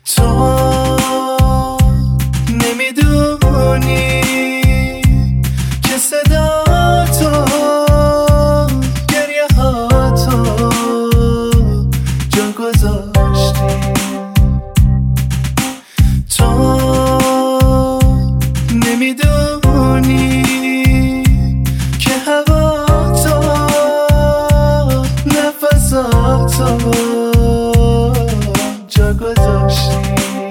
تو نمیدونی که صدا تو گریه ها تو جا گذاشتی. تو نمیدونی که هوا تو نفساتو جا گذاشتی.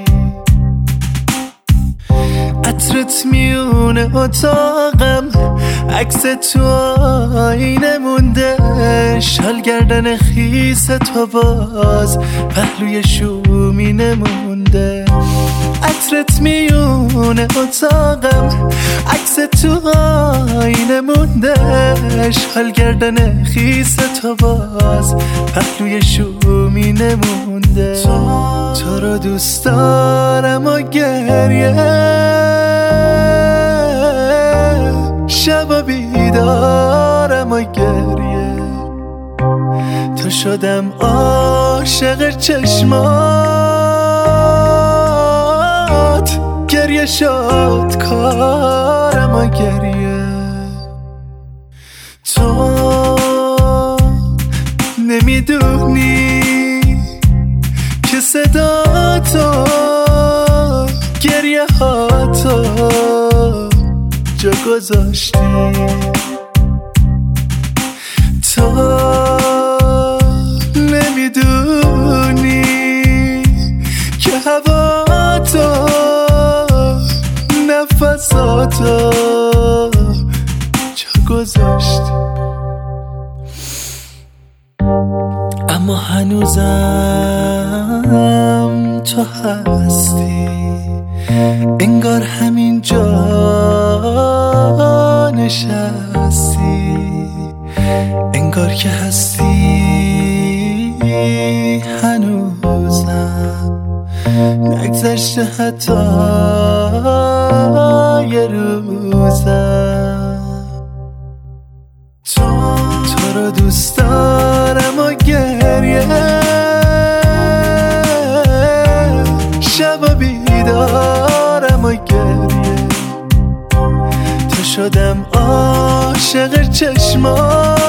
عطرت میونه اتاقم، عکس تو آینه مونده، شال گردن خیس تو باز پهلوی شومینه مونده. عطرت میونه اتاقم، عکس تو آینه مونده، شال گردن خیس تو باز پهلوی شومینه مونده. تو رو دوست دارم و گریه شب بیدارم و گریه، تو شدم عاشق چشمات، گریه شد کارم و گریه. تو نمیدونی که صدا تو گریه ها تو جا گذاشتی. تو نمیدونی که هوا تو نفساتو جا گذاشتی. اما هنوزم تو هستی، انگار همین جا نشستی، انگار که هستی هنوزم، نگذشته حتی یه روزم. تو رو دوست دارم و گریه شب بیدارم و گریه، تو شدم عاشق چشمات،